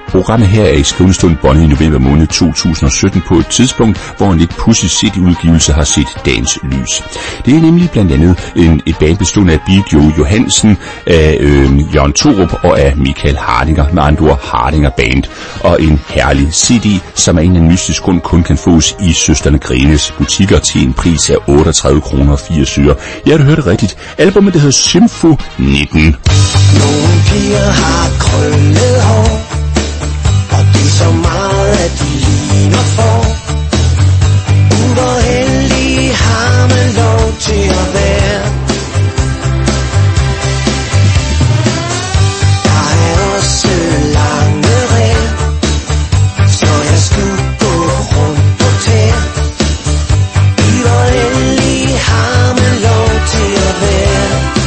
Programmet her er i skrivende stund Bonnie i november måned 2017 på et tidspunkt, hvor en lidt pudsig CD-udgivelse har set dagens lys. Det er nemlig blandt andet et band bestående af Bill Johansen, af Jørgen Thorup og af Michael Hardinger, med andre ord Hardinger Band, og en herlig CD, som af en eller anden mystisk grund kun kan fås i Søstrene Grines butikker til en pris af 38 kroner og 80 øre. Ja, du hørte det rigtigt. Albumet, det hedder Symfo 19. Nogle piger har krøllet hår, og det er så meget, at de ligner får. Hvor heldig har man lov til at være. Der er også lange rær, så jeg skulle gå rundt på tær. Hvor heldig har man lov til at være.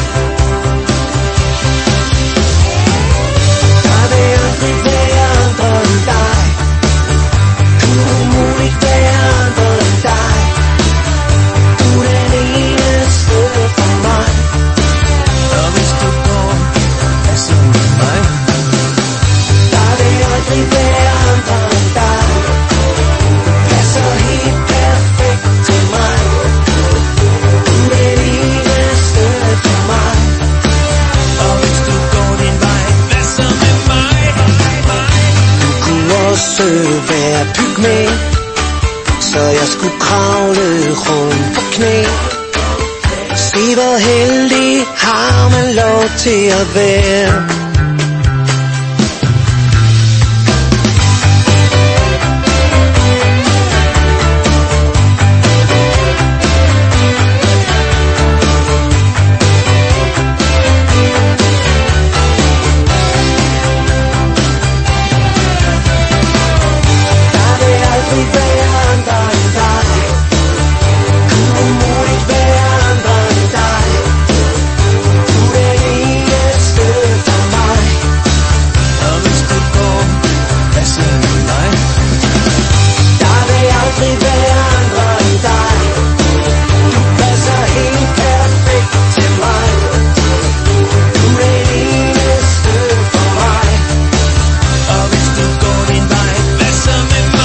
Der vil aldrig være andre end dig. Kunne umuligt være andre end dig. Du er den eneste for mig. Og hvis du går, hvad så med mig? Der vil aldrig være andre end dig. Passer helt perfekt til mig. Du er den eneste for mig. Og hvis du går din vej, hvad så med mig? Du kunne også være pygmæ, så jeg skulle kravle rundt på knæ. Se hvor heldig har man lov til at være. Der vil aldrig være andre end dig. Kunne umuligt være andre end dig. Du er den eneste for mig. Og hvis du går, hvad så med mig? Der vil aldrig være andre end dig. Du passer helt perfekt til mig. Du er den eneste for mig. Og hvis du går din vej, hvad så med mig?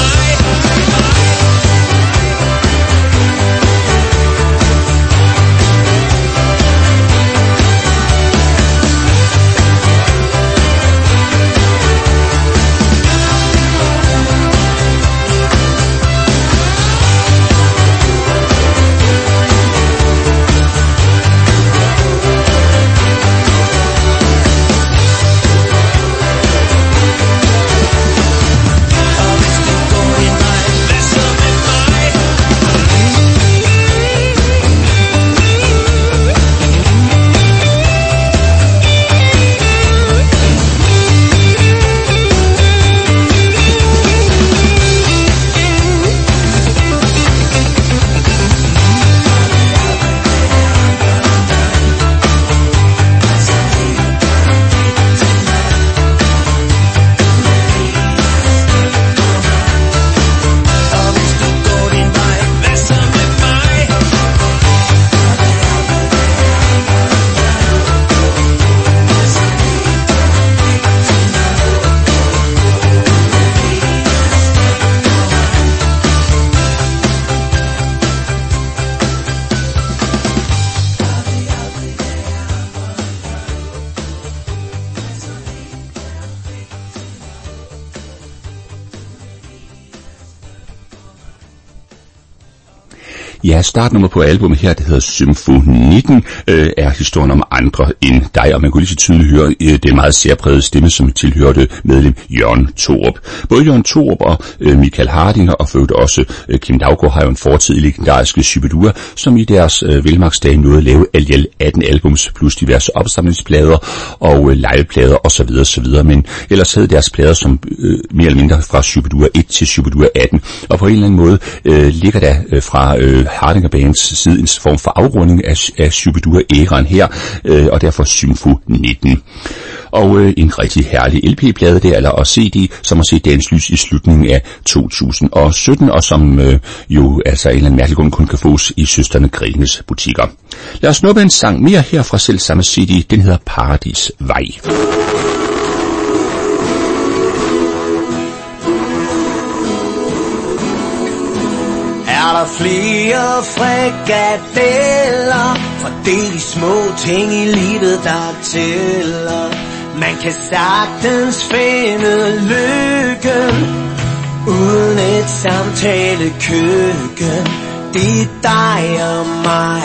Ja, startnummer på albumet her, det hedder Symfo 19, er historien om andre end dig, og man kunne lige så tydeligt høre den meget særprægede stemme, som tilhørte medlem Jørgen Thorup. Både Jørgen Thorup og Michael Hardinger, og for øvrigt også Kim Daugaard, har jo en fortid i legendariske Shubidua, som i deres velmagtsdage nåede at lave alligevel 18 albums, plus diverse opsamlingsplader og liveplader osv. Men ellers havde deres plader som mere eller mindre fra Shubidua 1 til Shubidua 18, og på en eller anden måde ligger der fra Hardinger Bands side en form for afrunding af Shubidua-æraen her, og derfor Symfo 19. Og en rigtig herlig LP-plade der, eller CD, som har set dagens lys i slutningen af 2017, og som jo altså en eller anden mærkelig grund kun kan fås i Søstrene Grines butikker. Lad os snuppe en sang mere her fra selv samme CD, den hedder Paradisvej. er der flere frikadeller, for det er de små ting i livet, der tæller. Man kan sagtens finde lykken uden et samtalekøkken. Det er dig og mig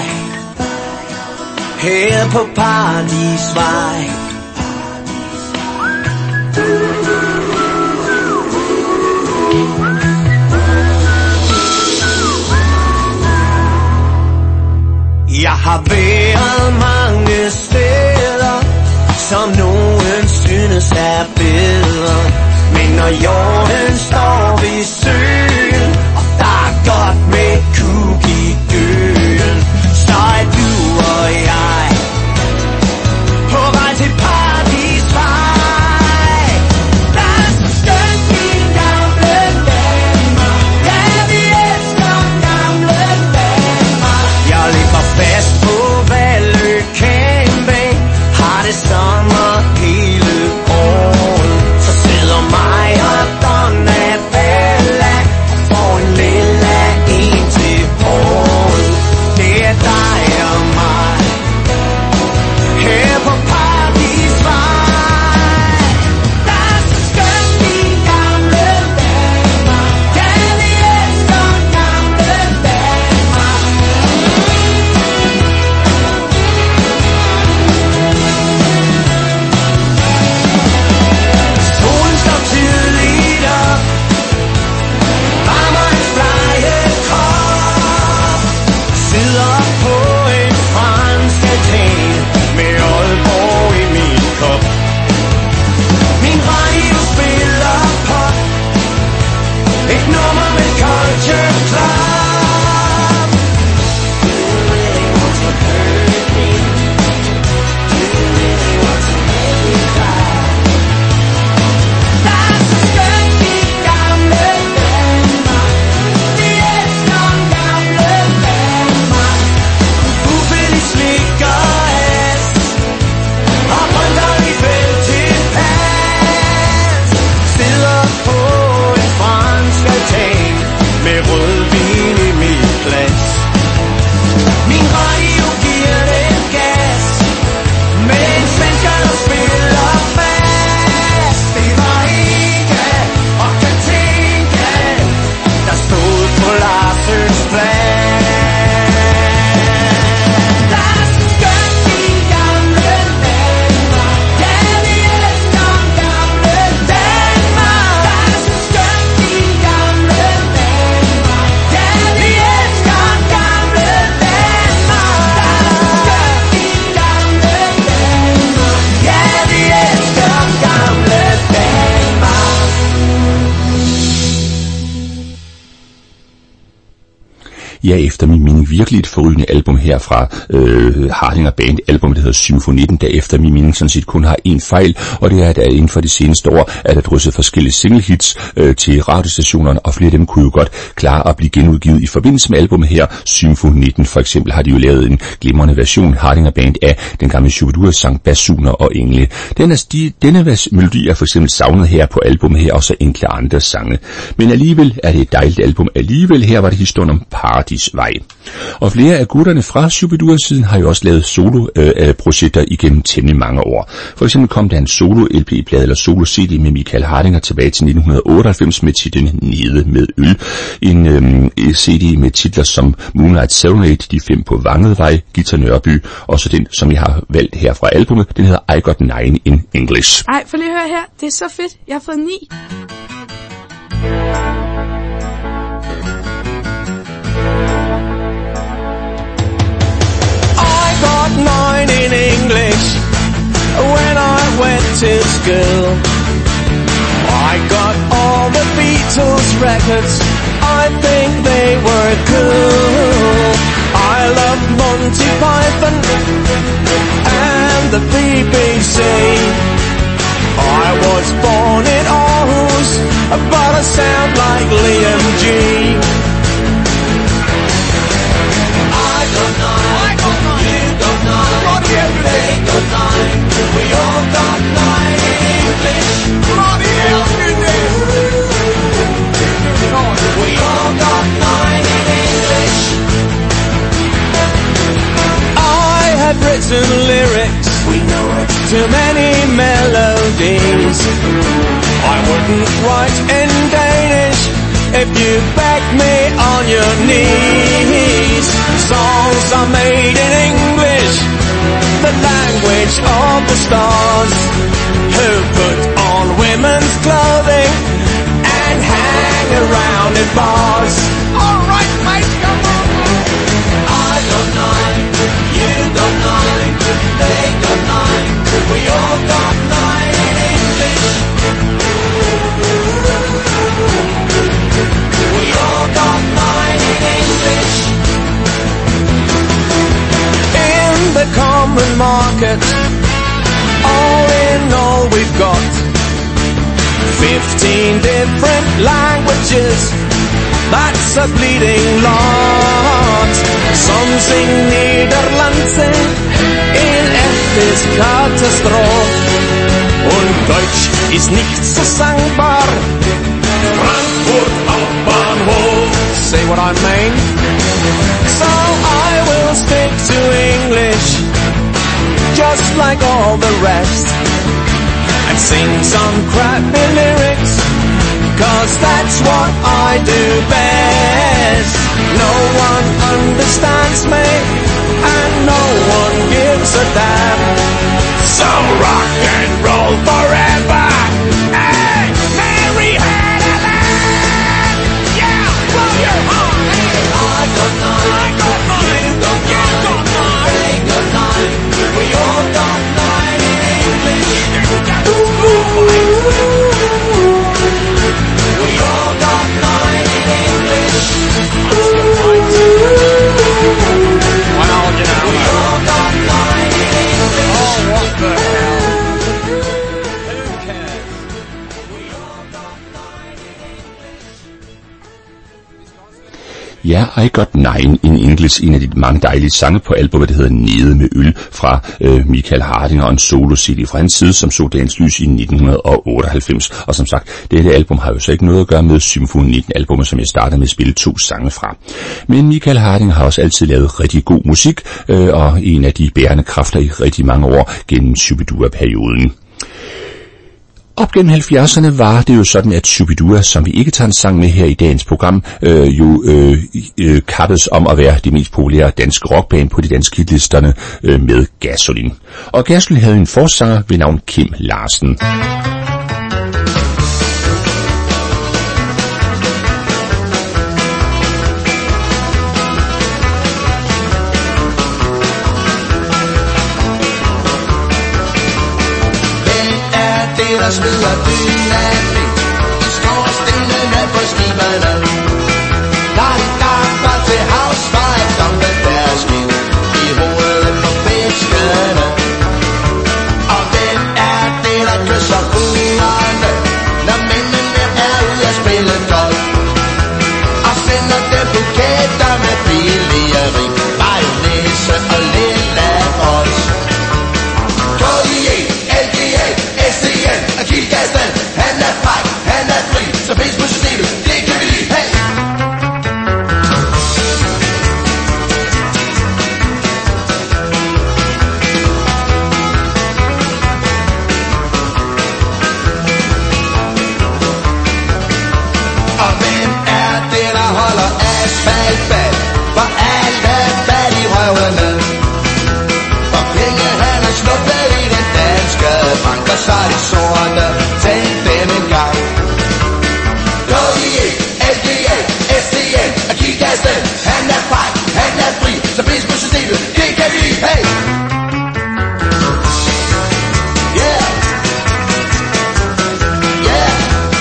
her på Paradisvej. Jeg har været mange steder, som nogen synes er bedre. Men når jorden står ved søen, og der er godt med kug i gøen, så er du og jeg på vej til Paradisvej. Der er så skønt i gamle Danmark. Ja, vi elsker gamle Danmark. Jeg ligger fast på Vallø Camping, har det sommer hele året. Så sidder mig og Donna Bella og får en lille en til håret. Det er dig og mig her på Paradisvej. Der er så skønt i gamle Danmark. Ja, vi elsker gamle Danmark. Solen står tydeligt op, varmer en flejekop, sidder på en fransk altan med Aalborg i min kop. Min radio spiller pop, et nummer med Culture Club. Do you really want to hurt me? Do you really want to make me cry? Der er så skønt i gamle Danmark. Vi elsker gamle Danmark. Ufældig slikker as og brønder i felt til pas. Sidder på en fransk altan med rødvin i mit glas. Min radio giver den gas med en svensker, der spiller fast. Det var ikke og kan tænke, der stod på Larsens plads. Der er så skønt i gamle Danmark. Ja, vi elsker gamle Danmark. Der er så skønt i gamle Danmark. Ja, vi elsker gamle Danmark. Der er så skønt i gamle Danmark. Ja, vi elsker gamle Danmark. Ja, efter min mening virkelig et forrygende album her fra Hardinger Band, album der hedder Symfonitten, der efter min mening sådan set kun har en fejl, og det er, at inden for de seneste år er der drysset forskellige singlehits til radiostationerne, og flere af dem kunne jo godt klare at blive genudgivet i forbindelse med albumet her, Symfonitten. For eksempel har de jo lavet en glimrende version, Hardinger Band, af den gamle Shubidua-sang Basuner og Engle. Denne melodi er for eksempel savnet her på albumet her, og så enkle andre sange. Men alligevel er det et dejligt album. Alligevel her var det historien om Paradisvej. Og flere af gutterne fra Shubidua-siden har jo også lavet solo-projekter igennem temmelig mange år. For eksempel kom der en solo-LP-plade eller solo-CD med Michael Hardinger tilbage til 1998 med titlen Nede med øl. En CD med titler som Moonlight Serenade, De 5 på Vangetvej, Gita Nørby, og så den, som jeg har valgt her fra albumet, den hedder I Got 9 in English. Ej, for lige at høre her. Det er så fedt. Jeg har fået 9. I got 9 in English when I went to school. I got all the Beatles records, I think they were cool. I loved Monty Python and the BBC. I was born in Aarhus, but I sound like Liam G. I got 9, you got 9, Roddy they got 9, we all got 9 in English. Roddy help me this. We all got 9 in English. too many melodies. I wouldn't write in Danish if you begged me on your knees. Songs are made in English, the language of the stars, who put on women's clothing and hang around in bars. All right, mate, come on. I got 9, you got 9, they got 9, we all got 9 in English. We all got 9 in English. In the common market, all in all we've got 15 different languages. That's a bleeding lot. Some sing Niederlandse, in F ist Katastrophe. Und Deutsch ist nicht so sangbar. Frankfurt Hauptbahnhof. Say what I mean? So I will stick to English, just like all the rest, and sing some crappy lyrics, 'cause that's what I do best. No one understands me, and no one gives a damn. So rock and roll forever. Hey, Mary had a lamb. Yeah, blow your horn. I got 9, I got 9, you got 9, they got 9, we all got 9 in English. We all got 9 in English. Well, you know, we all got 9 in English. Oh, what the hell? Who cares? We all got 9 in English. Ja, I Got 9 in English, en af de mange dejlige sange på albumet, der hedder Nede med øl, fra Michael Hardinger, og en solo-CD fra hans side, som så dagens lys i 1998. Og som sagt, dette album har jo så ikke noget at gøre med Symfoni 19-albumet, som jeg startede med at spille 2 sange fra. Men Michael Hardinger har også altid lavet rigtig god musik, og en af de bærende kræfter i rigtig mange år gennem Shubidua-perioden. Op gennem 70'erne var det jo sådan, at Shubidua, som vi ikke tager en sang med her i dagens program, kappes om at være det mest populære danske rockband på de danske hitlisterne med Gasolin. Og Gasolin havde en forsanger ved navn Kim Larsen. Der smider dynamit i skorstenene på skiberne. Der er gamper til havs for at dumpe deres skib i hovedet på fiskene. Og hvem er det, der kysser hunderne, når mændene er ude at spille golf? Og sender dem buketter med billige ring, mayonnaise og lilla os. Kildgassen, han er fræk, han er fri, så pis på systemet, det kan vi lide, hey! Og hvem er det, der holder asfalt bag for alle fattigrøvene? For penge han er snuppet i den danske bank, og så er de sorte. Tænk dem en gang. KIE, LGA, SDN og Kildgassen, han er fræk, han er fri, så pis på systemet, det kan vi lide, hey! Yeah! Yeah!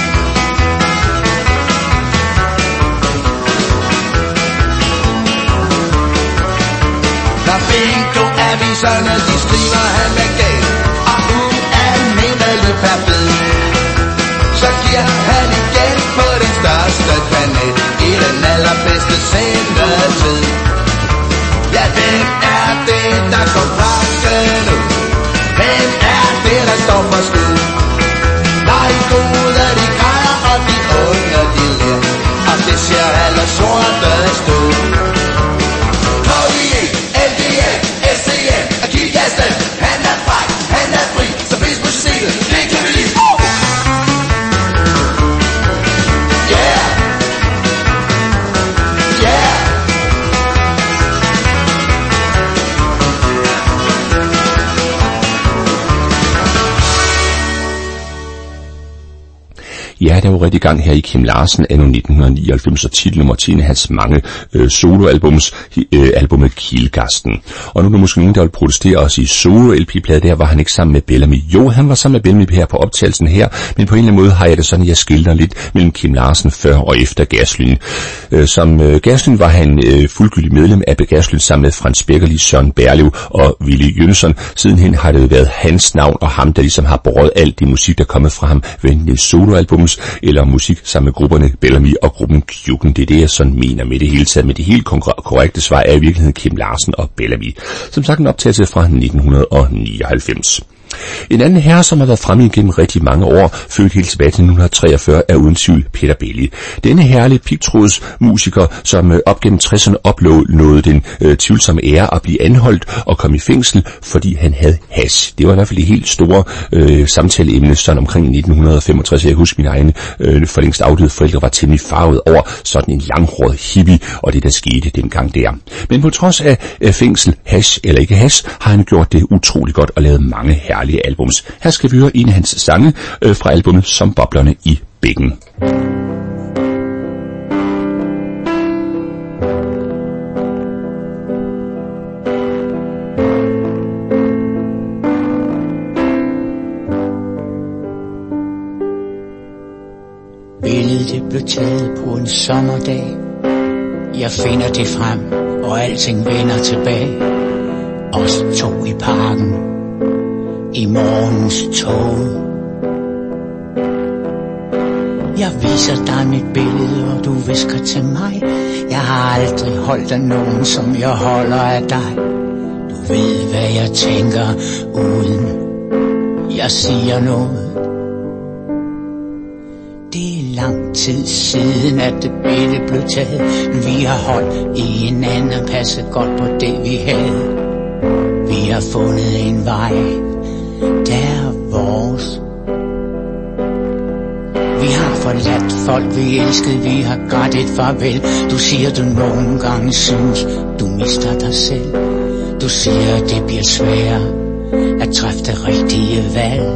Når bingo-aviserne, de skriver han er gal, og ualmindelig perfekt, så giver han igen på den største kanal i den allerbedste sendetid. Ja, hvem er det, der går pakken ud? Hvem er det, der står for skud? Nej, gode, de græder, og de unge, de ler, og det ser alle sorte stå. KIE, LGA, SCN og Kildgassen, han er fræk, han er fri, Ja, der er jo rigtig gang her i Kim Larsen anno 1999 og titelnummer til en af hans mange soloalbums, albumet Kielgasten. Og nu er der måske nogen, der vil protestere os i solo-LP-plade, der var han ikke sammen med Bellamy. Jo, han var sammen med Bellamy her på optagelsen her, men på en eller anden måde har jeg det sådan, at jeg skildrer lidt mellem Kim Larsen før og efter Gershwin. Som Gershwin var han fuldgyldig medlem af Gershwin sammen med Frans Beckerli, Søren Berlev og Willy Jønsson. Sidenhen har det været hans navn og ham, der ligesom har båret alt det musik, der er kommet fra ham, enten det soloalbums eller musik sammen med grupperne Bellamy og gruppen Kjuken. Det er det, jeg sådan mener med det hele taget. Men det helt korrekte svar er i virkeligheden Kim Larsen og Bellamy. Som sagt en optagelse fra 1999. En anden herre, som har været fremme igennem rigtig mange år, født helt tilbage til 1943, er uden tvivl Peter Belli. Denne herlige pigtrådsmusiker, som op gennem 60'erne opnåede den tvivlsomme ære at blive anholdt og komme i fængsel, fordi han havde hash. Det var i hvert fald det helt store samtaleemne sådan omkring 1965. Jeg husker mine egne for længst afdøde forældre var temmelig farvet over sådan en langhåret hippie, og det der skete dengang der. Men på trods af fængsel, hash eller ikke hash, har han gjort det utrolig godt og lavet mange herlige albums. Her skal vi høre en af hans sange fra albumet Som boblerne i bækken. Billedet blev taget på en sommerdag. Jeg finder det frem, og alting vender tilbage. Os to i parken i morgens tog. Jeg viser dig mit billede, og du visker til mig. Jeg har aldrig holdt af nogen, som jeg holder af dig. Du ved, hvad jeg tænker, uden jeg siger noget. Det er lang tid siden, at det billede blev taget. Vi har holdt i hinanden og passet godt på det, vi havde. Vi har fundet en vej, der er vores. Vi har forladt folk, vi elskede, vi har grædt et farvel. Du siger, du nogle gange synes, du mister dig selv. Du siger, det bliver svært at træffe det rigtige valg.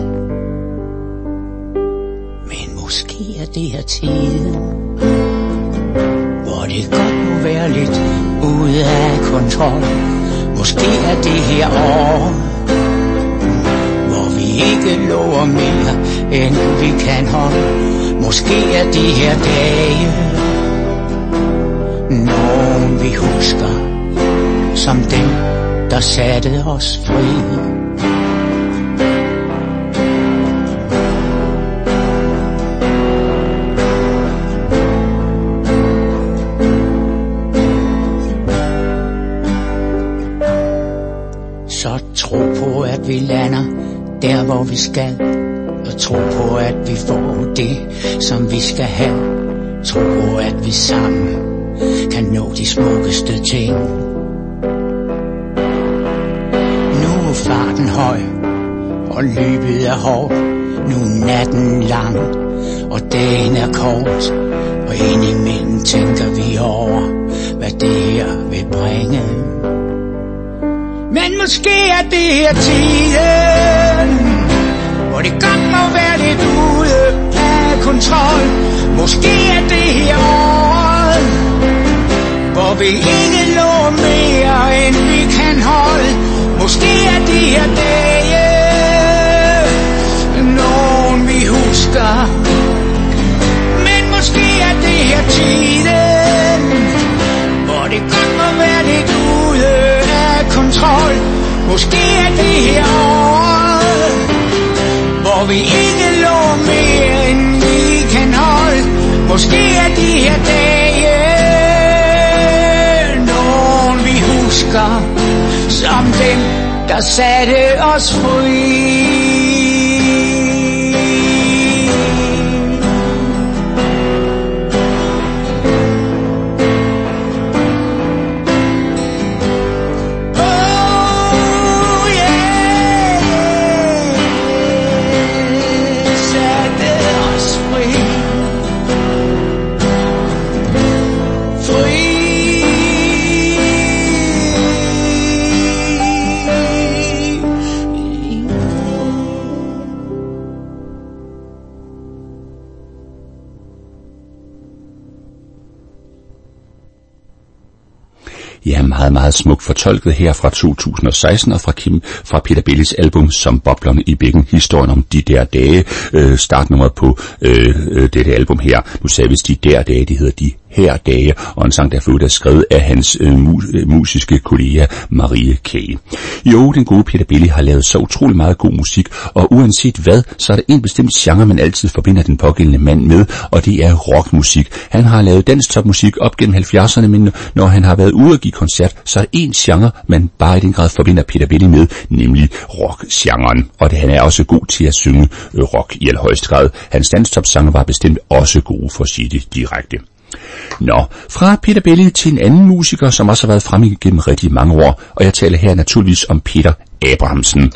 Men måske er det her tiden, hvor det godt må være lidt ude af kontrol. Måske er det her år, hvor vi ikke lover mere, end vi kan holde. Måske er de her dage nogen vi husker, som dem, der satte os fri. Så tro på, at vi lander der, hvor vi skal. Og tro på, at vi får det, som vi skal have. Tro på, at vi sammen kan nå de smukkeste ting. Nu er farten høj, og løbet er hårdt. Nu er natten lang, og dagen er kort. Og indimellem tænker vi over, hvad det her vil bringe. Men måske er det her tiden, hvor det godt må være lidt ude af kontrol. Måske er det her år, hvor vi ikke lover mere, end vi kan holde. Måske er det her dage nogen vi husker. Men måske er det her tiden, hvor det godt må være lidt ude af kontrol. Måske er det her år, hvor vi ikke lover mere, end vi kan holde. Måske er de her dage nogen vi husker, som dem, der satte os fri. Ja, meget, meget smukt fortolket her fra 2016 og fra Peter Bellis album Som boblerne i bækken, historien om de der dage, startnummeret på dette album her. Nu sagde vi de der dage, de hedder de her dage, og en sang, der er skrevet af hans musiske kollega Marie K. Jo, den gode Peter Belli har lavet så utrolig meget god musik, og uanset hvad, så er der en bestemt genre, man altid forbinder den pågældende mand med, og det er rockmusik. Han har lavet danstopmusik op gennem 70'erne, men når han har været ude og give koncert, så er der en genre, man bare i den grad forbinder Peter Belli med, nemlig rockgenren. Og han er også god til at synge rock i allerhøjeste grad. Hans danstopsange var bestemt også gode, for at sige det direkte. Nå, fra Peter Belli til en anden musiker, som også har været fremme gennem rigtig mange år, og jeg taler her naturligvis om Peter Abrahamsen.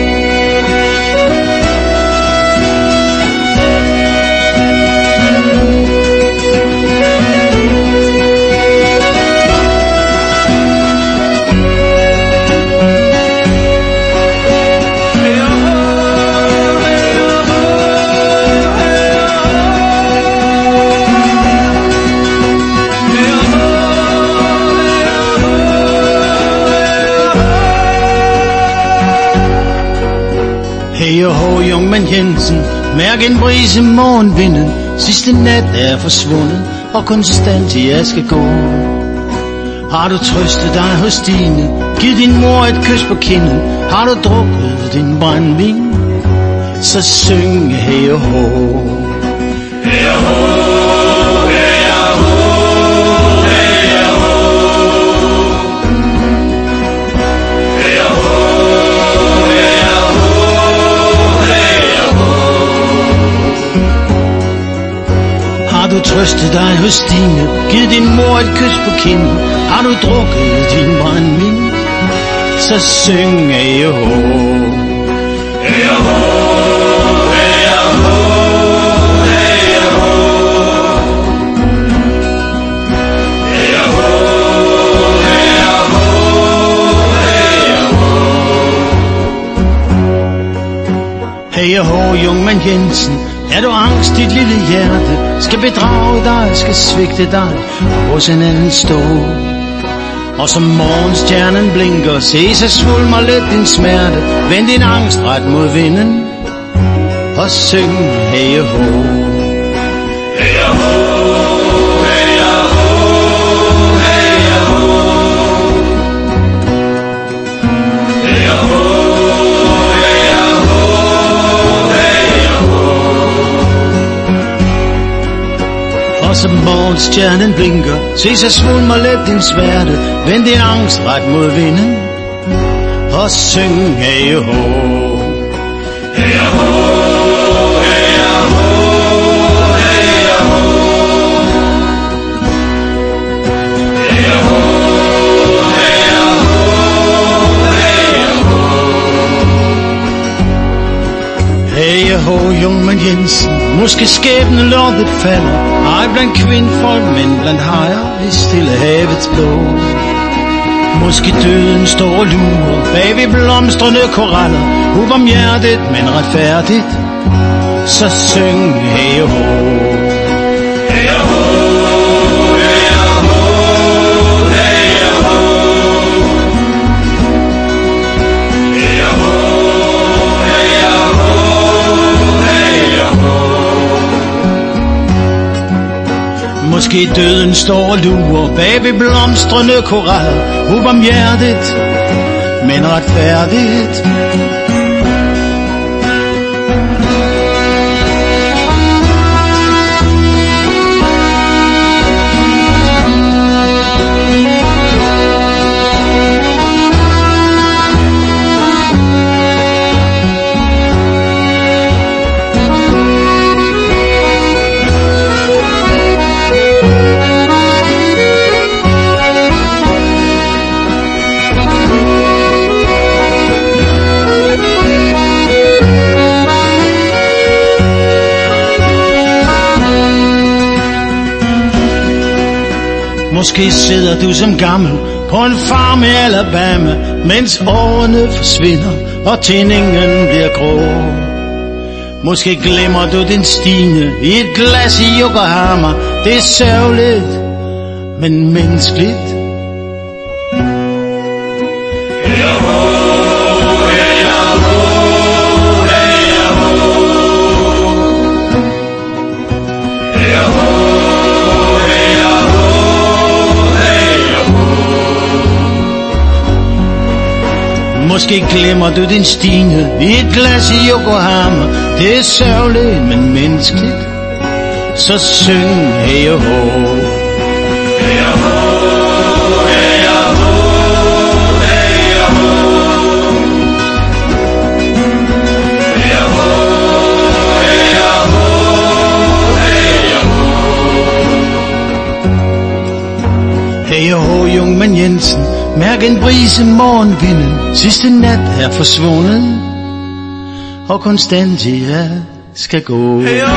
Hey og hå, Jungmann Jensen, mærk en brise i morgenvinden. Sidste nat er forsvundet, og konstant i Askegård. Har du trøstet dig hos Stine, giv din mor et kys på kinden? Har du drukket din brændvin, så syng hey og hå. Hey og hå, hey og hå, hey og hå. Hey og hå. Har du trøstet dig hos Stine, giv din mor et kys på kinden? Har du drukket din brændvin, så syng hey og hå. Hey og hå, hey og hå, hey og hå. Hey og hå, hey og hå, hey og hå. Hey og hå, Jungmann Jensen, er du angst, dit lille hjerte skal bedrage dig, skal svigte dig og hos en anden stå? Og som morgenstjernen blinker, se så svulmer lidt din smerte. Vend din angst ret mod vinden og syng hey og hå. Hey og hå, hey og hå, hey og hå. Hey og hå. Og som morgenstjernen blinker, se så svulmer let din smerte. Vend din angst ret mod vinden og syng hey og hå. Hey og hå, hey og hå, hey og hå. Hey og hå, hey og hå, hey og hå. Hey og hå, Jungmann Jensen, måske skæbnen lortet falder. Ej blandt kvindfolk, men blandt hajer i stille havets blå. Måske døden står og lurer bag ved blomstrende koraller. Ubarmhjertigt, men retfærdigt, så syng hey og hå. Hey og hå, hey og hå, hey og hå. Hey og hå, hey og hå, hey og hå. Måske døden står og lurer bag ved blomstrende koraller. Ubarmhjertigt, men retfærdigt. Måske sidder du som gammel på en farm i Alabama, mens årene forsvinder og tændingen bliver grå. Måske glemmer du din Stine i et glas i Yokohama. Det er sørgeligt, men menneskeligt. Måske glemmer du din Stine i et glas i Yokohama. Det er sørgeligt, men menneskeligt. Så syng hey ho, hey ho, hey ho, hey ho, hey ho, hey ho, hey ho. Hey ho, Jungmann Jensen, mærk en brise morgenvinden. Sidste nat er forsvundet, og Constantia skal gå. Hey ho.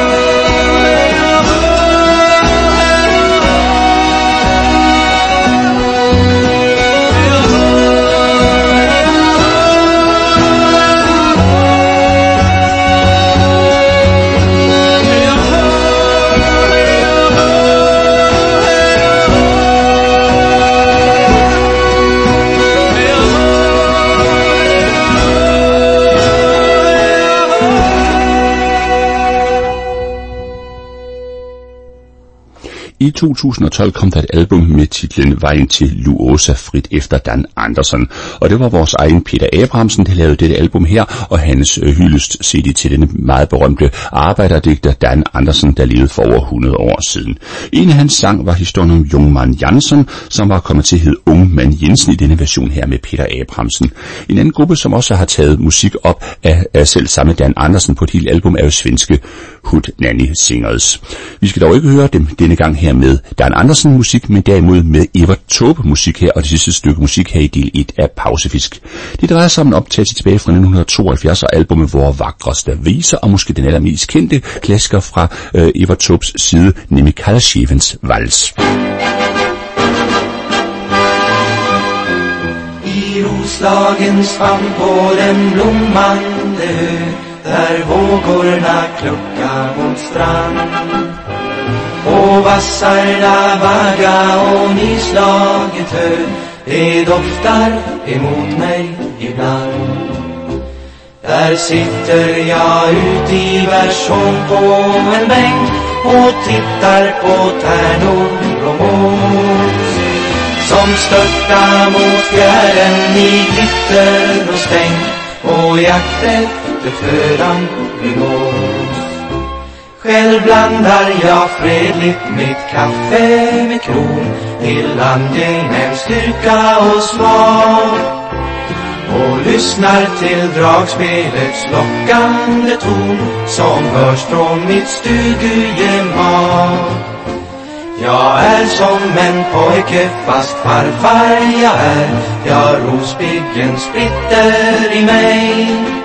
I 2012 kom der et album med titlen Vejen til Luosa, frit efter Dan Andersson, og det var vores egen Peter Abrahamsen, der lavede dette album her, og hans hyldest CD til denne meget berømte arbejderdigter Dan Andersson, der levede for over 100 år siden. En af hans sang var historien om Jungmann Jensen, som var kommet til at hedde Ungmann Jensen i denne version her med Peter Abrahamsen. En anden gruppe, som også har taget musik op af selv samme Dan Andersson på et helt album, er jo svenske Hood Nanny Singers. Vi skal dog ikke høre dem denne gang her med Dan Andersson musik, men derimod med Evert Taube musik her, og det sidste stykke musik her i del 1 af Pausefisk. Det drejer sig om en optagelse tilbage fra 1972 og albumet Vore Vakreste Viser, og måske den allermest kendte klassiker fra Evert Taubes side, nemlig Kalashevens Vals. I Roslagens famn på den blommande ö, där vågorna kluckar mot strand. Och vassarna vagga och nyslaget hö, det doftar emot mig ibland. Där sitter jag ut i Värsån på en bänk och tittar på tärnor och mås som störtar mot fjärden i glitter och stänk, och jakt efter födan blir gås. Själv blandar jag fredligt mitt kaffe med kron till angenäm styrka och smak, och lyssnar till dragspelets lockande ton som hörs från mitt stugugemak. Jag är som en pojke fast farfar jag är, jag Rosbyggen splitter i mig.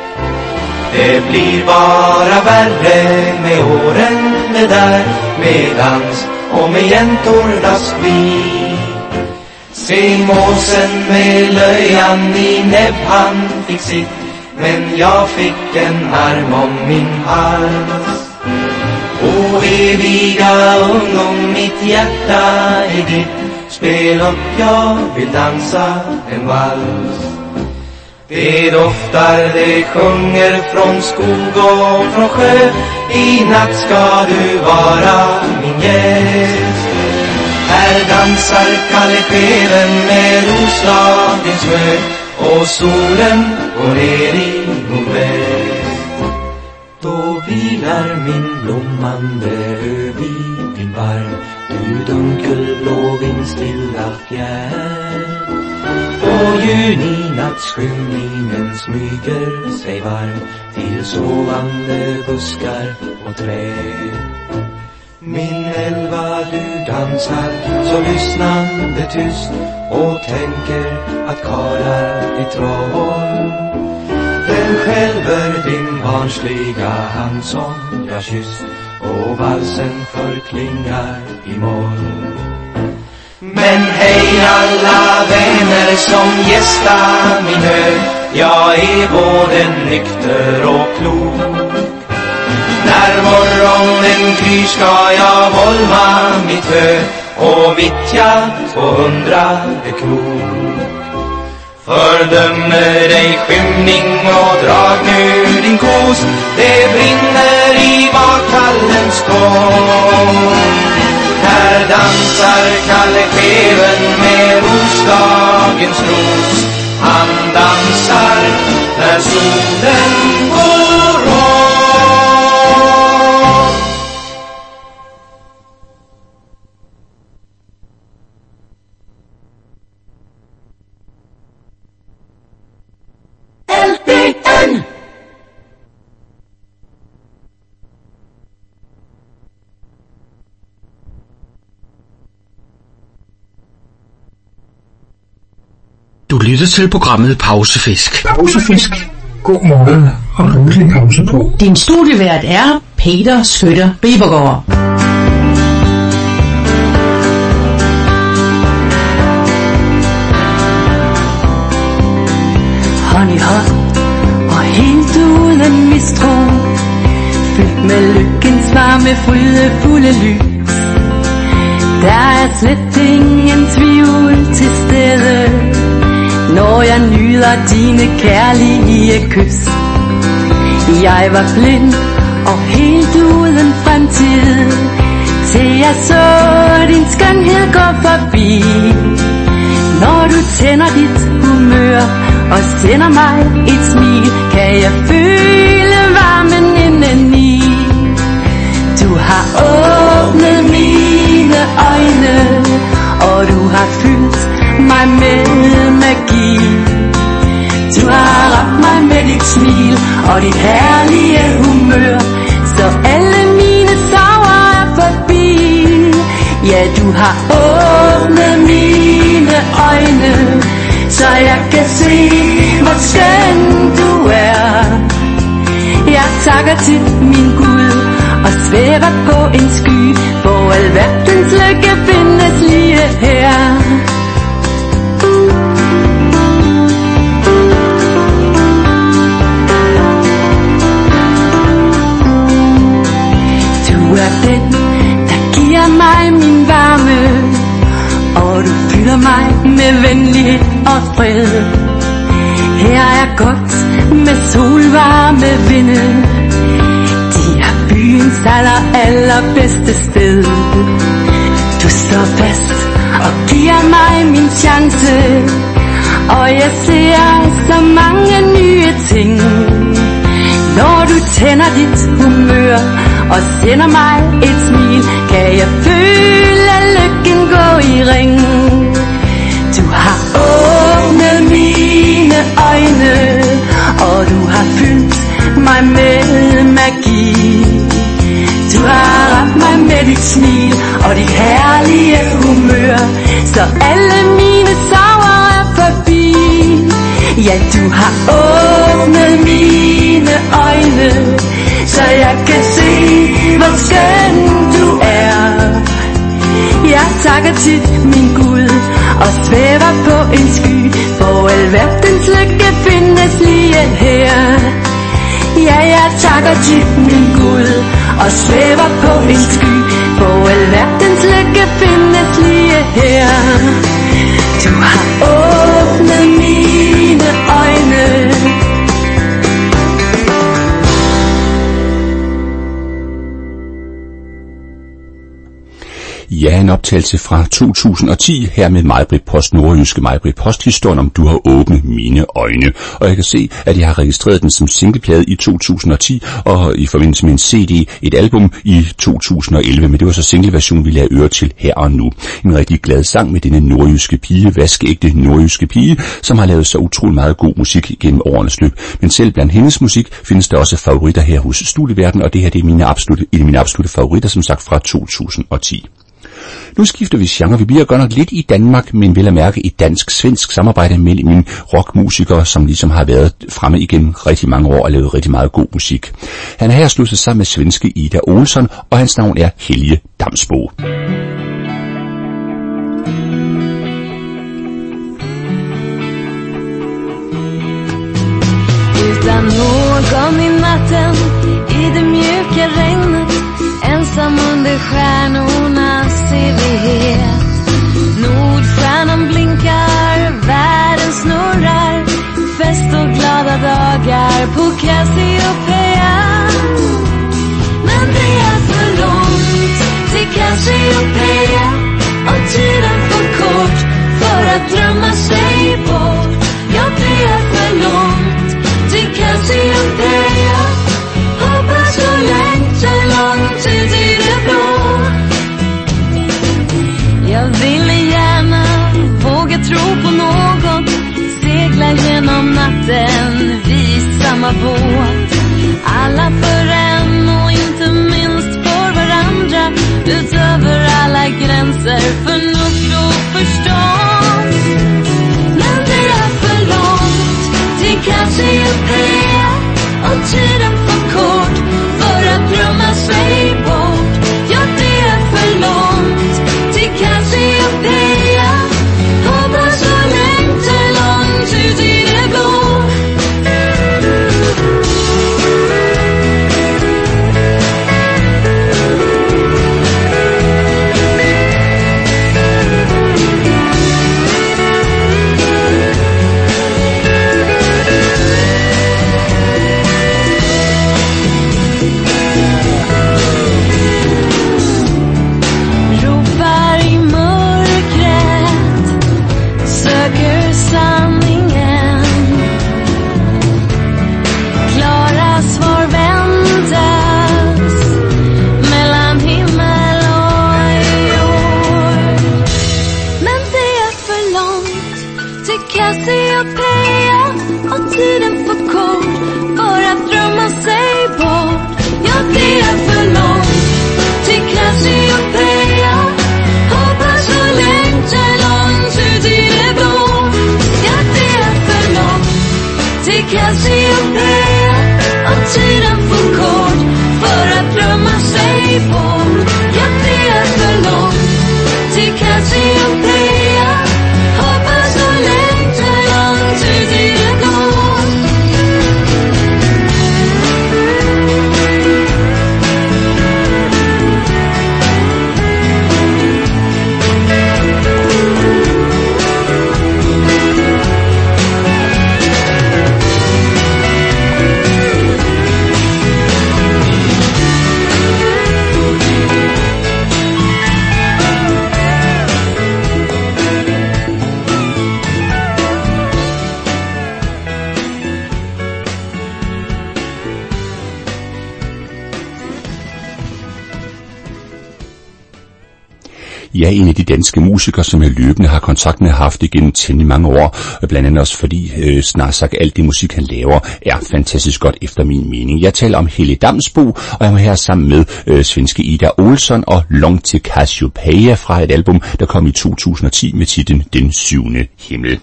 Det blir bara värre med åren det där, med dans och med jäntornas skvip. Se måsen med löjan i näbb, han fick sitt, men jag fick en arm om min hals. O eviga ungdom, mitt hjärta är ditt, spel upp, jag vill dansa en vals. Det doftar, det sjunger från skog och från sjö, i natt ska du vara min gäst. Här dansar Kalashevens med Roslagens sjö, och solen går ner i nordväst. Då vilar min blommande ö vid din varm, du dunkelblå vindstilla fjärd. Och juninattsskymningen smyger sig varm till sovande buskar och träd. Min älva, du dansar så lyssnande tyst och tänker att karlar i troll. Den skälver din barnsliga hand som jag kysst, och valsen förklingar i moll. Men hej alla vänner som gästar min ö, jag är både nykter och klok. När morgonen gryr ska jag volva mitt hö och vittja 200 krok. Fördömer dig skymning och drag nu din kos, det brinner i bakhallens gång. Här dansar Kalashevens med Roslagens ros, Han dansar när solen går upp. LPN. Du lytter til programmet Pausefisk. Pausefisk. God morgen og rolig pause på. Din studievært er Peter Skytter Ribergaard. Hånd i hånd og helt uden mistro, fyldt med lykkens varme, frydefulde lys. Der er slet ingen tvivl til stede, når jeg nyder dine kærlige kys. Jeg var blind og helt uden fremtid, til jeg så din skønhed gå forbi. Når du tænder dit humør og sender mig et smil, kan jeg føle varmen indeni. Du har åbnet mine øjne, og du har fyldt mig med magi. Du har ramt mig med dit smil og dit herlige humør, så alle mine sorger er forbi. Ja, du har åbnet mine øjne, så jeg kan se, hvor skøn du er. Jeg takker til min Gud og svæver på en sky, hvor alverdens lykke findes lige her. Du er den, der giver mig min varme, og du fylder mig med venlighed og fred. Her er godt med solvarme vinde, de er byens allerbedste sted. Du står fast og giver mig min chance, og jeg ser så mange nye ting. Når du tænder dit humør og sender mig et smil, kan jeg føle lykken gå i ring. Du har åbnet mine øjne, og du har fyldt mig med magi. Du har ramt mig med dit smil og dit herlige humør, så alle mine sorger er forbi. Ja, du har åbnet mine øjne, så jeg kan se, hvor skøn du er. Jeg takker til min Gud og svæver på en sky, hvor alverdens lykke findes lige her. Ja, jeg takker til min Gud og svæver på en sky, hvor alverdens lykke findes lige her. Du har åbnet mine øjne. Ja, en optagelse fra 2010 her med Maj-Britt Post, nordjyske Maj-Britt Post, historien om Du har åbnet mine øjne. Og jeg kan se, at jeg har registreret den som singleplade i 2010 og i forbindelse med en CD, et album i 2011, men det var så singleversion, vi lagde øre til her og nu. En rigtig glad sang med denne nordjyske pige, vaskeægte nordjyske pige, som har lavet så utrolig meget god musik gennem årenes løb. Men selv blandt hendes musik findes der også favoritter her hos Studieverden, og det her det er mine absolutte favoritter, som sagt fra 2010. Nu skifter vi genre. Vi bliver godt nok lidt i Danmark, men vel at mærke et dansk-svensk samarbejde mellem mine rockmusikere, som ligesom har været fremme igennem rigtig mange år og lavet rigtig meget god musik. Han er her sluttet sammen med svenske Ida Olsson, og hans navn er Helge Damsbo. Utan någon i natten, i det mjuka regnet, ensam under stjärnornas evighet. Nordstjärnan blinkar, världen snurrar, fest och glada dagar på Cassiopeia. Men det är för långt till Cassiopeia, och tiden för kort för att drömma sig bort. Jag förstås. Men det är för långt till Cassiopeia och tiden för kort för att drömma sig bort. Ja, det är för långt till Cassiopeia. Hoppas och längtar långt ut i det blå. Ja, en af de danske musikere, som jeg løbende har kontakt med, haft igennem temmelig mange år, blandt andet også fordi snart sagt alt det musik, han laver, er fantastisk godt efter min mening. Jeg taler om Helge Damsbo, og jeg er her sammen med svenske Ida Olsson og Långt til Cassiopeia fra et album, der kom i 2010 med titlen Den syvende himmel.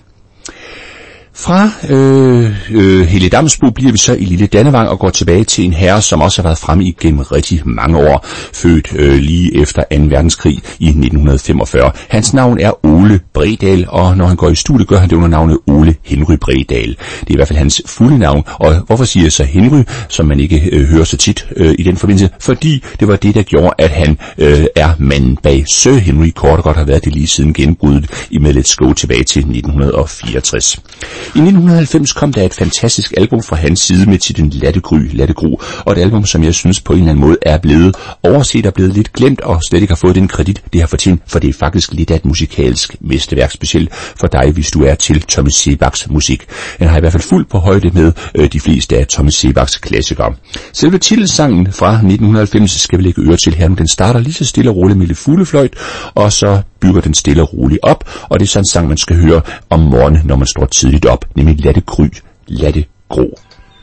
Fra Helge Damsbo bliver vi så i Lille Dannevang og går tilbage til en herre, som også har været fremme igennem rigtig mange år, født lige efter 2. verdenskrig i 1945. Hans navn er Ole Bredahl, og når han går i studiet, gør han det under navnet Ole Henry Bredahl. Det er i hvert fald hans fulde navn, og hvorfor siger jeg så Henry, som man ikke hører så tit i den forbindelse? Fordi det var det, der gjorde, at han er manden bag Sir Henry, kort og godt har været det lige siden gennembruddet i med Let's Go tilbage til 1964. I 1990 kom der et fantastisk album fra hans side med titlen Lattegru, og et album, som jeg synes på en eller anden måde er blevet overset og blevet lidt glemt og slet ikke har fået den kredit, det har fortjent, for det er faktisk lidt af et musikalsk mesterværk, specielt for dig, hvis du er til Thomas Sebaks musik. Den har i hvert fald fuldt på højde med de fleste af Thomas Sebaks klassikere. Selve titelsangen fra 1990 skal vi lægge øre til her, den starter lige så stille og roligt med lidt fuglefløjt, og så bygger den stille og roligt op, og det er sådan en sang, man skal høre om morgenen, når man står tidligt op, nemlig Lad det gry, lad det gro.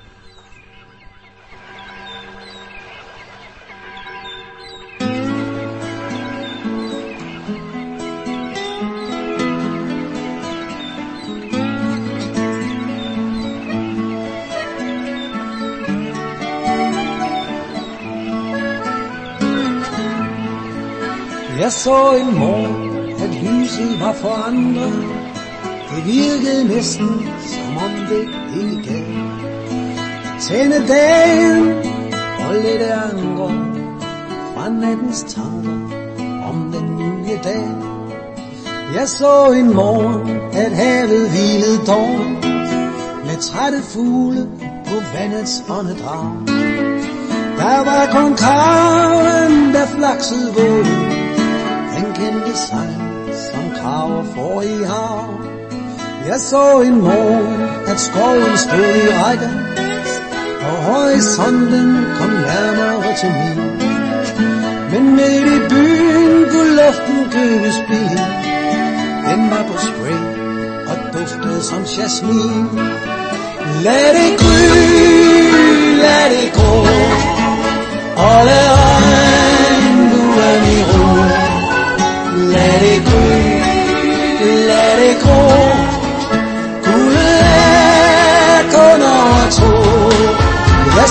Jeg så en morgen, at lyset var forandret. Det virkede næsten, som om det ikke gav. Tænde dagen og lidt andre fra nattens tanker om den nye dag. Jeg så en morgen, at havet hvilede dårligt med trætte fugle på vandets åndedrag. Der var kun kraven, der flaksede vågen. Den kendte sang, som kraver får i hav. Jeg så en morgen, at skoven stod i række, og horisonten kom nærmere til mig. Men midt i byen kunne luften købes billigt. Den var på spray og duftede som jasmin. Lad det gry, lad det gå, og lad regnbuen i ro. Lad det gry,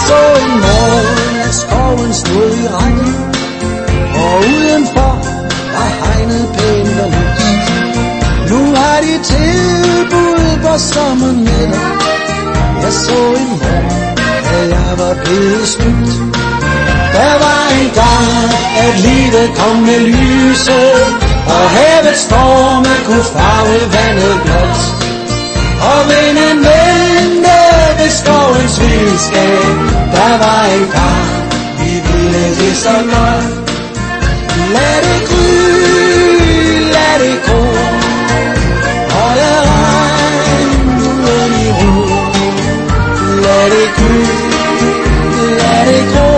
så en morgen, at skoven stod i række, og udenfor var hegnet pænt og nyt. Nu har de tilbud på sommernætter. Jeg så en morgen, da jeg var blevet snydt. Der var en gang, at livet kom med lyset, og havets storme kunne farve vandet blåt. Og vinden vendte ved skovens vildskab. Der var en gang, vi ville det så godt. Lad det gry, lad det gå, og lad regnen i ro. Lad det gry, lad det gå,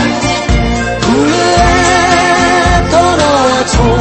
guldet kun over tro.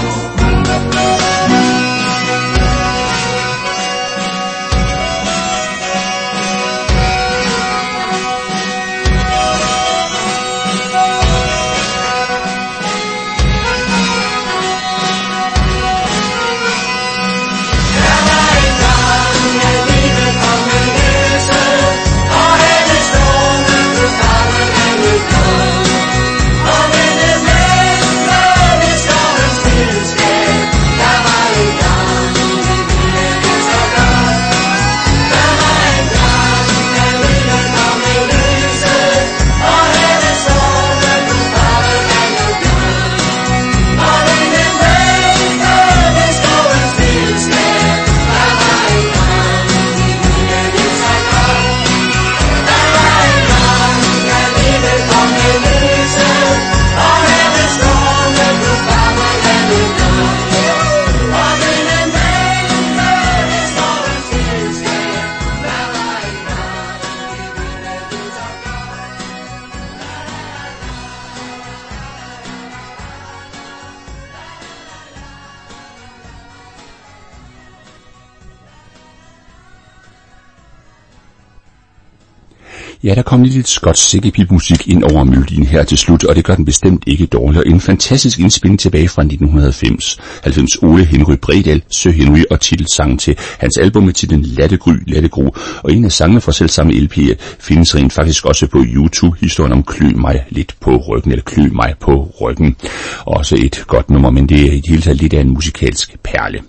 Ja, der kom lidt skotsk sækkepipmusik ind over melodien her til slut, og det gør den bestemt ikke dårligere. En fantastisk indspilning tilbage fra 1990. Ole Henry Bredal, Sir Henry og titelsangen til hans album med titlen Lattegry, og en af sangene fra selv samme LP findes rent faktisk også på YouTube, historien om Klø mig lidt på ryggen, eller Klø mig på ryggen. Også et godt nummer, men det er i det hele taget lidt af en musikalsk perle.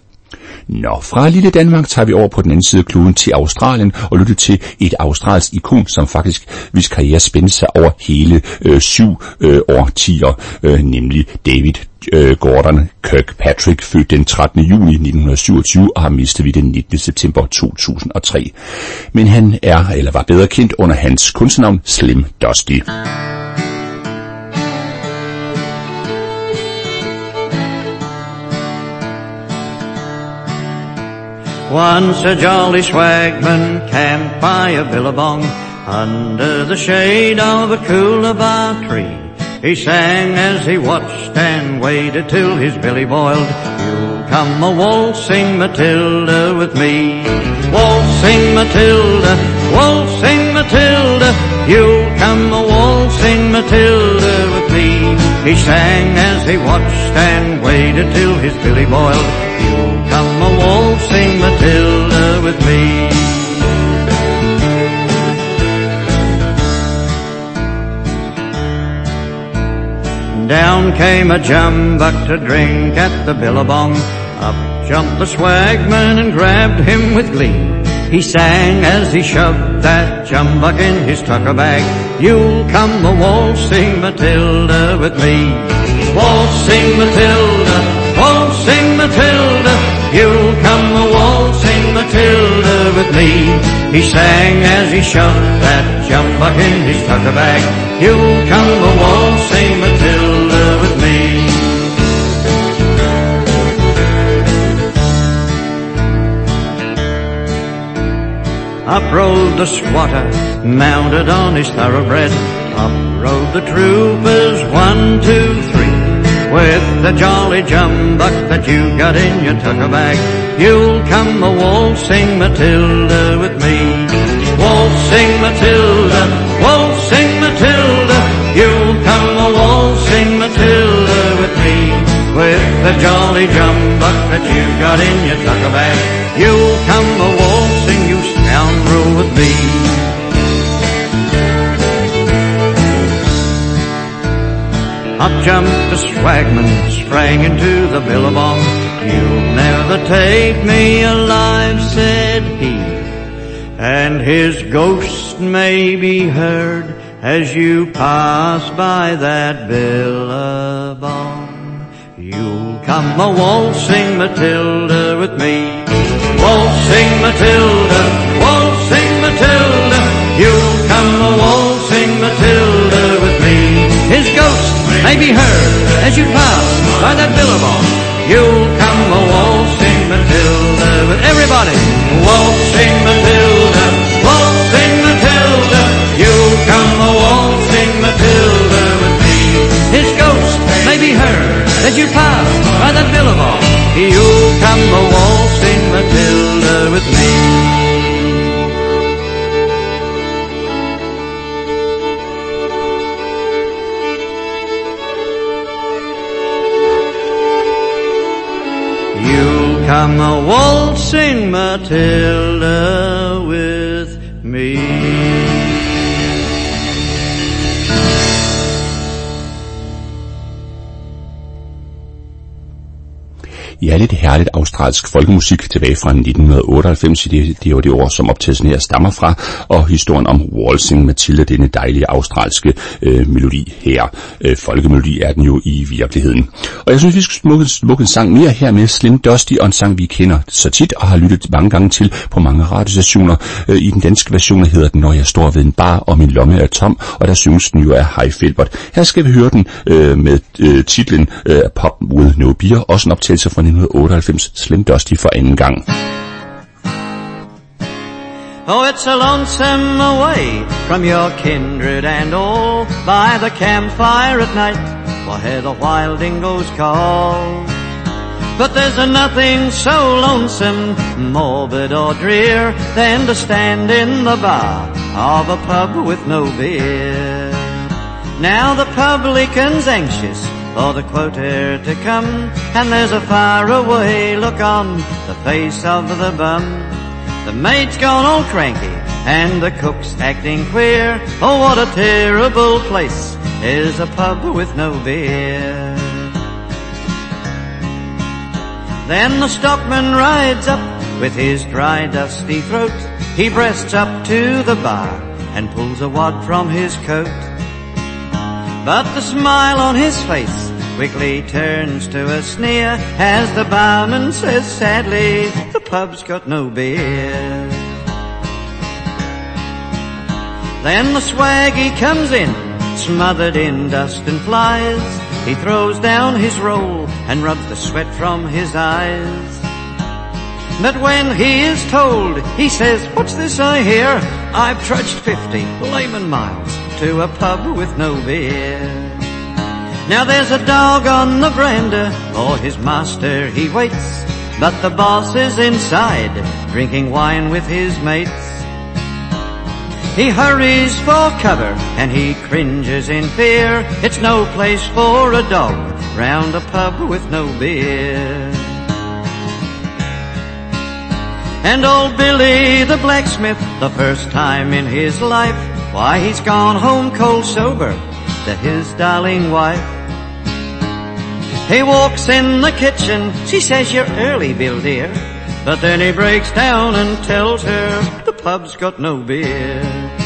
Nå, fra lille Danmark tager vi over på den anden side af kloden til Australien og lytter til et australsk ikon, som faktisk hvis karriere spændte sig over hele 7 årtier, nemlig David Gordon Kirkpatrick, født den 13. juni 1927 og har mistet vi den 19. september 2003. Men han var bedre kendt under hans kunstnernavn Slim Dusty. Once a jolly swagman camped by a billabong under the shade of a coolabah tree. He sang as he watched and waited till his billy boiled. You'll come a waltzing Matilda with me. Waltzing Matilda, waltzing Matilda. You'll come a waltzing Matilda with me. He sang as he watched and waited till his billy boiled. You'll come a waltzing Matilda with me. Down came a jumbuck to drink at the billabong. Up jumped the swagman and grabbed him with glee. He sang as he shoved that jumbuck in his tucker bag. You'll come a waltzing Matilda with me. Waltzing Matilda, waltzing Matilda. You'll come a waltzing Matilda with me. He sang as he shoved that jumbuck in his tucker bag. You'll come a waltzing Matilda with me. Up rode the squatter, mounted on his thoroughbred. Up rode the troopers, 1, 2, 3. With the jolly jumbuck that you got in your tucker bag. You'll come a waltzing Matilda with me. Waltzing Matilda, waltzing Matilda. You'll come a waltzing Matilda with me. With the jolly jumbuck that you got in your tucker bag. You'll come a waltzing, you scoundrel, with me. Up jumped the swagman, sprang into the billabong. You'll never take me alive, said he, and his ghost may be heard as you pass by that billabong. You'll come a waltzing Matilda with me. Waltzing Matilda, waltzing Matilda. You'll come a waltzing Matilda with me. His ghost may be heard as you pass by that billabong. You'll come a waltzing Matilda with everybody. Waltzing Matilda, waltzing Matilda. You'll come a waltzing Matilda with me. His ghost may be heard as you pass by that billabong. You'll come a waltzing Matilda with me. You'll come a waltzing Matilda with me. Ja, lidt herligt australsk folkemusik tilbage fra 1998. Det er jo det ord, som optagelsen her stammer fra, og historien om Waltzing Matilda, denne dejlige australske melodi her. Folkemelodi er den jo i virkeligheden. Og jeg synes, vi skal smukke en sang mere her med Slim Dusty, og en sang, vi kender så tit og har lyttet mange gange til på mange radiostationer. I den danske version hedder den Når jeg står ved en bar, og min lomme er tom, og der synges den jo af High Filbert. Her skal vi høre den med titlen Pub with No Beer, også en optagelse fra 1998, Slim Dusty for anden gang. Oh, it's a lonesome away from your kindred and all, by the campfire at night, where the wild dingoes call. But there's nothing so lonesome, morbid or drear, than to stand in the bar of a pub with no beer. Now the publican's anxious for the quota to come, and there's a faraway look on the face of the bum. The maid's gone all cranky, and the cook's acting queer. Oh, what a terrible place is a pub with no beer. Then the stockman rides up with his dry, dusty throat. He breasts up to the bar and pulls a wad from his coat. But the smile on his face quickly turns to a sneer as the barman says sadly, the pub's got no beer. Then the swaggy comes in, smothered in dust and flies. He throws down his roll and rubs the sweat from his eyes. But when he is told, he says, what's this I hear? I've trudged 50 layman miles to a pub with no beer. Now there's a dog on the veranda, for his master he waits, but the boss is inside, drinking wine with his mates. He hurries for cover, and he cringes in fear. It's no place for a dog round a pub with no beer. And old Billy the blacksmith, the first time in his life, why, he's gone home cold sober to his darling wife. He walks in the kitchen, she says, you're early, Bill dear. But then he breaks down and tells her the pub's got no beer.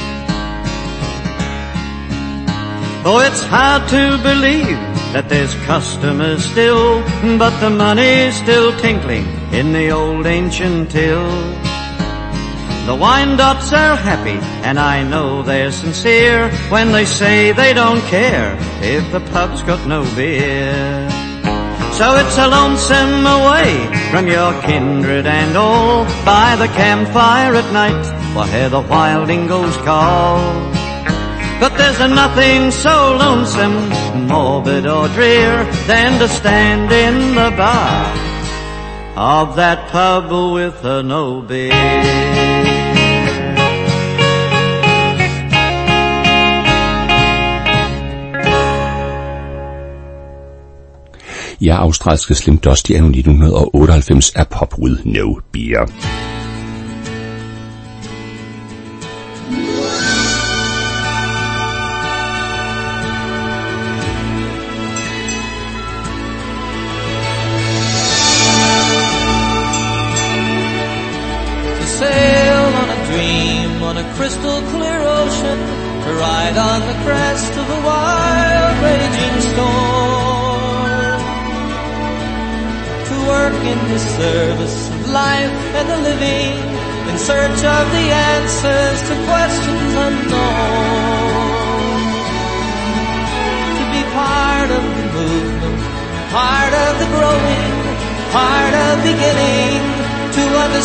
Oh, it's hard to believe that there's customers still, but the money's still tinkling in the old ancient till. The Wyandottes are happy, and I know they're sincere when they say they don't care if the pub's got no beer. So it's a lonesome away from your kindred and all, by the campfire at night, where the wild dingoes call. But there's nothing so lonesome, morbid or drear, than to stand in the bar of that pub with no beer. Ja, australske Slim Dusty anno 1998 er Pub with No Beer. crystal clear ocean, to ride on the crest of a wild raging storm, to work in the service of life and the living, in search of the answers to questions unknown, to be part of the movement, part of the growing, part of beginning to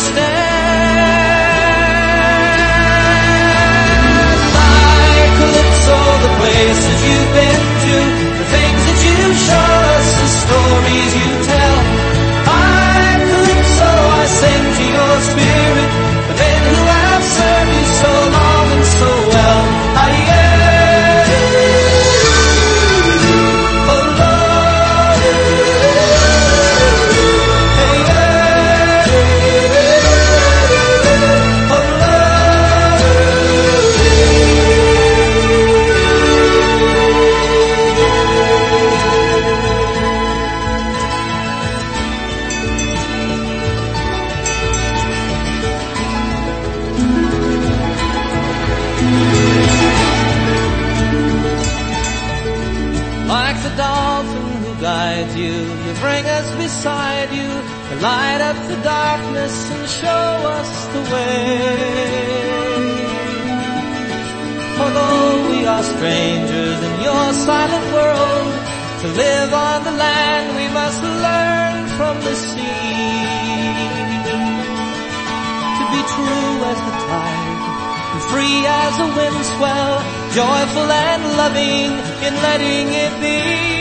understand. My Calypso, the places you've been to, the things that you show us, the stories you tell. My Calypso, I sing to your spirit, the men who have served you so long and so well. You bring us beside you to light up the darkness and show us the way. Although we are strangers in your silent world, to live on the land we must learn from the sea. To be true as the tide and free as a wind swell, joyful and loving in letting it be.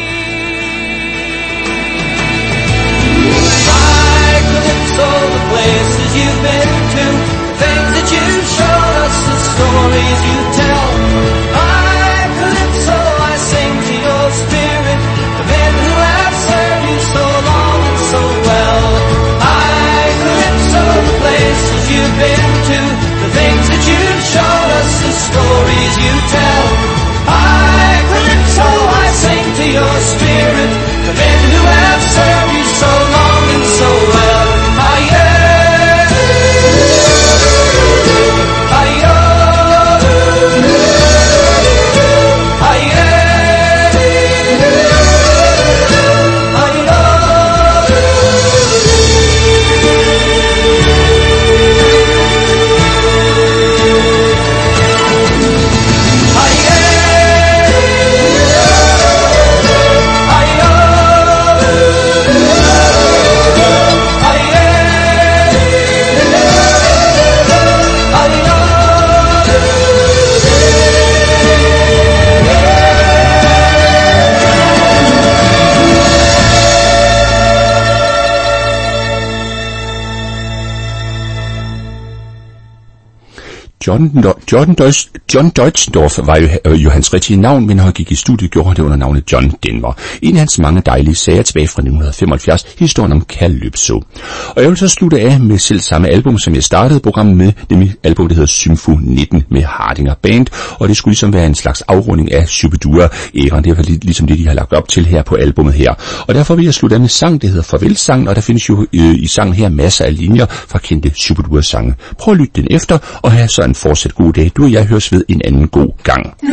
Calypso, the places you've been to, the things that you've shown us, the stories you tell. My Calypso, I sing to your spirit, the men who have served you so long and so well. My Calypso, the places you've been to, the things that you've shown us, the stories you tell. My Calypso, I sing to your spirit, the men who have served you so long and so well. John Deutschendorf var jo hans rigtige navn, men når han gik i studiet, gjorde han det under navnet John Denver. En af hans mange dejlige sager tilbage fra 1975, historien om Calypso. Og jeg vil så slutte af med selv samme album, som jeg startede programmet med, nemlig album, der hedder Symfo 19 med Hardinger Band, og det skulle ligesom være en slags afrunding af Shubidua-æraen. Det er ligesom det, de har lagt op til her på albumet her. Og derfor vil jeg slutte af med sang, det hedder Farvelsangen, og der findes jo i sangen her masser af linjer fra kendte Shubidua-sange. Prøv at lytte den efter, og have så en fortsat god dag. Du og jeg høres ved en anden god gang. Nu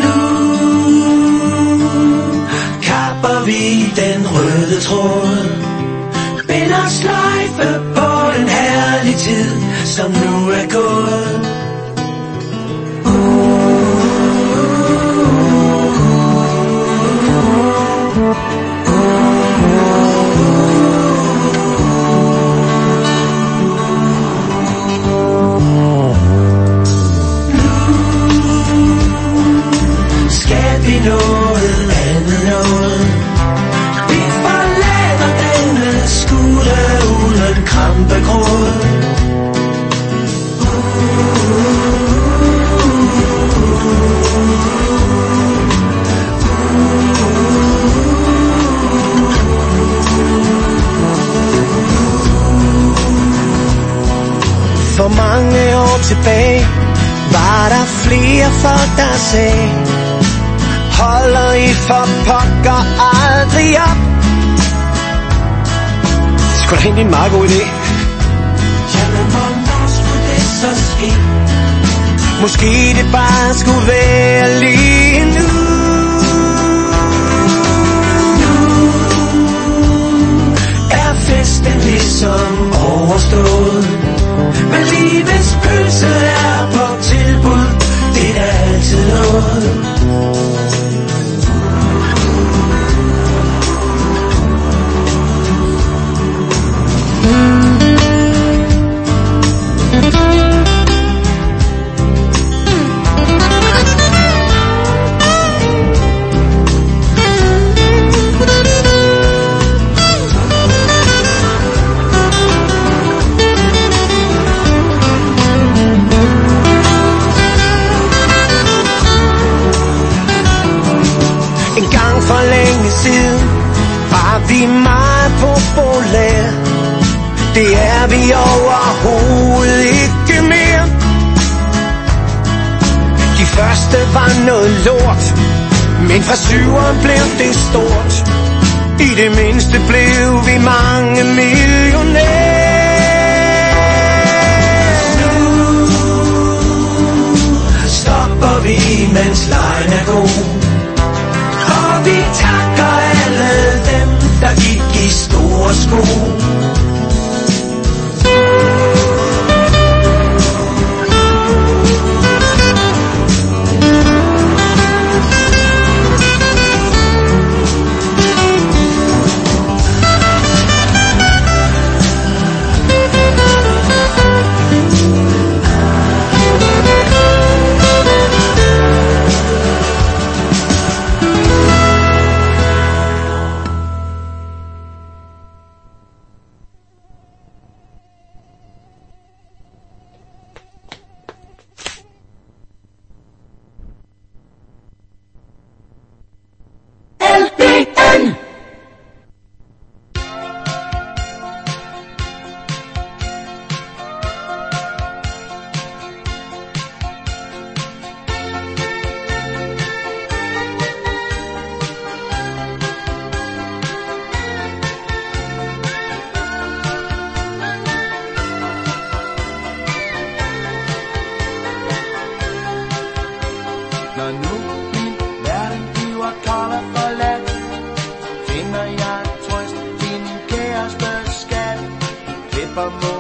kapper vi den røde tråd, binder sløjfe på en herlig tid, som nu er gået. Noget andet noget. Vi forlader denne skole uden krampegråd. For mange år tilbage var der flere folk, der sagde: holder I for pokker aldrig op. Det skulle da egentlig en meget god idé. Jamen hvornår skulle det så ske? Måske det bare skulle være lige nu. Nu er festen ligesom overstået, men livets pølse er på tilbud. Det er da altid noget. For længe siden var vi meget populære. Det er vi overhovedet ikke mere. De første var noget lort, men fra syveren blev det stort. I det mindste blev vi mange millionærer. Nu stopper vi, mens lejen er god. Og vi takker alle dem, der gik i store sko. Når nu min verden bliver kold og forladt, finder jeg trøst, din kæreste skat. Klipper